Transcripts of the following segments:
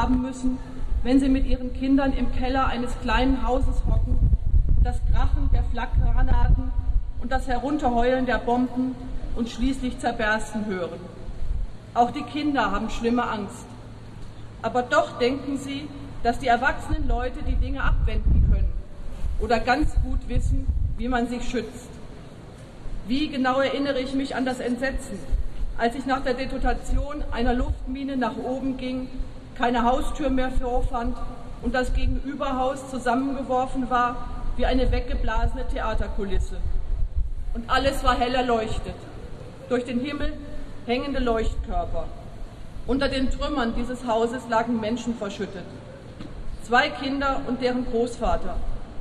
haben müssen, wenn sie mit ihren Kindern im Keller eines kleinen Hauses hocken, das Krachen der Flakgranaten und das Herunterheulen der Bomben und schließlich zerbersten hören. Auch die Kinder haben schlimme Angst. Aber doch denken sie, dass die erwachsenen Leute die Dinge abwenden können oder ganz gut wissen, wie man sich schützt. Wie genau erinnere ich mich an das Entsetzen, als ich nach der Detonation einer Luftmine nach oben ging, keine Haustür mehr vorfand und das Gegenüberhaus zusammengeworfen war wie eine weggeblasene Theaterkulisse. Und alles war hell erleuchtet, durch den Himmel hängende Leuchtkörper. Unter den Trümmern dieses Hauses lagen Menschen verschüttet. 2 Kinder und deren Großvater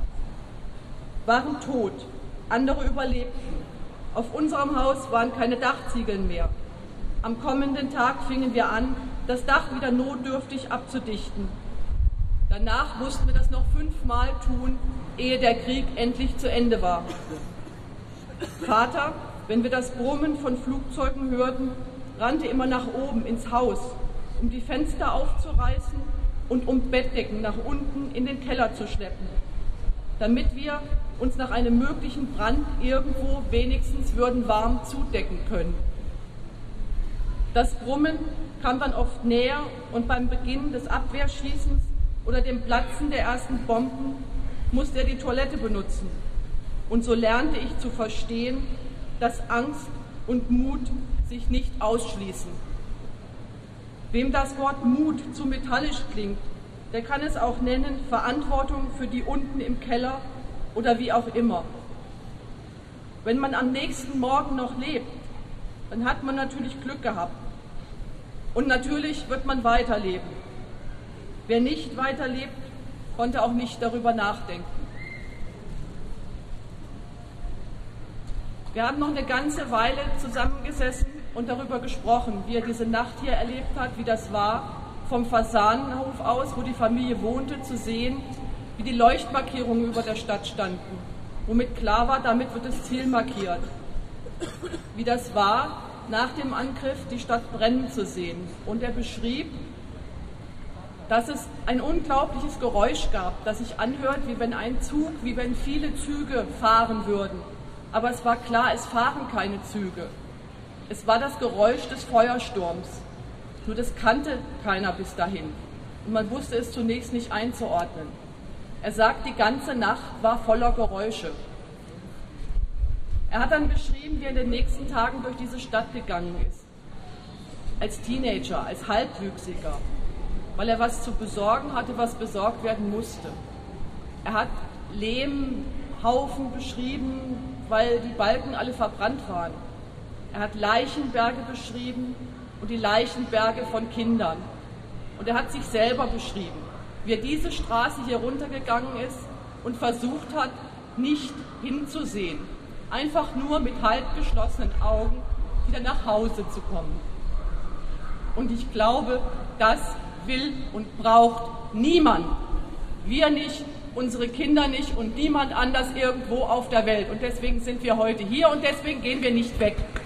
waren tot, andere überlebten. Auf unserem Haus waren keine Dachziegeln mehr. Am kommenden Tag fingen wir an, das Dach wieder notdürftig abzudichten. Danach mussten wir das noch 5-mal tun, ehe der Krieg endlich zu Ende war. Vater, wenn wir das Brummen von Flugzeugen hörten, rannte immer nach oben ins Haus, um die Fenster aufzureißen und um Bettdecken nach unten in den Keller zu schleppen, damit wir uns nach einem möglichen Brand irgendwo wenigstens würden warm zudecken können. Das Brummen kam dann oft näher und beim Beginn des Abwehrschießens oder dem Platzen der ersten Bomben musste er die Toilette benutzen. Und so lernte ich zu verstehen, dass Angst und Mut sich nicht ausschließen. Wem das Wort Mut zu metallisch klingt, der kann es auch nennen Verantwortung für die unten im Keller oder wie auch immer. Wenn man am nächsten Morgen noch lebt, dann hat man natürlich Glück gehabt. Und natürlich wird man weiterleben. Wer nicht weiterlebt, konnte auch nicht darüber nachdenken. Wir haben noch eine ganze Weile zusammengesessen und darüber gesprochen, wie er diese Nacht hier erlebt hat, wie das war, vom Fasanenhof aus, wo die Familie wohnte, zu sehen, wie die Leuchtmarkierungen über der Stadt standen, womit klar war, damit wird das Ziel markiert. Wie das war, nach dem Angriff die Stadt brennen zu sehen. Und er beschrieb, dass es ein unglaubliches Geräusch gab, das sich anhört, wie wenn ein Zug, wie wenn viele Züge fahren würden. Aber es war klar, es fahren keine Züge. Es war das Geräusch des Feuersturms. Nur das kannte keiner bis dahin. Und man wusste es zunächst nicht einzuordnen. Er sagt, die ganze Nacht war voller Geräusche. Er hat dann beschrieben, wie er in den nächsten Tagen durch diese Stadt gegangen ist. Als Teenager, als Halbwüchsiger, weil er was zu besorgen hatte, was besorgt werden musste. Er hat Lehmhaufen beschrieben, weil die Balken alle verbrannt waren. Er hat Leichenberge beschrieben und die Leichenberge von Kindern. Und er hat sich selber beschrieben, wie er diese Straße hier runtergegangen ist und versucht hat, nicht hinzusehen. Einfach nur mit halb geschlossenen Augen wieder nach Hause zu kommen. Und ich glaube, das will und braucht niemand. Wir nicht, unsere Kinder nicht und niemand anders irgendwo auf der Welt. Und deswegen sind wir heute hier und deswegen gehen wir nicht weg.